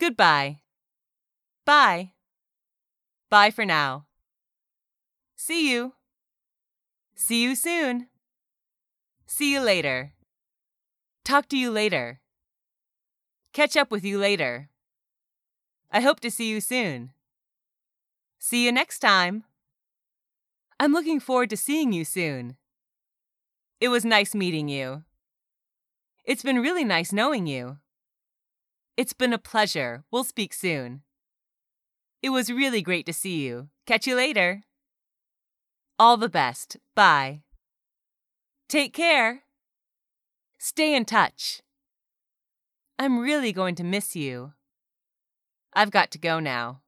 Goodbye. Bye. Bye for now. See you. See you soon. See you later. Talk to you later. Catch up with you later. I hope to see you soon. See you next time. I'm looking forward to seeing you soon. It was nice meeting you. It's been really nice knowing you. It's been a pleasure. We'll speak soon. It was really great to see you. Catch you later. All the best. Bye. Take care. Stay in touch. I'm really going to miss you. I've got to go now.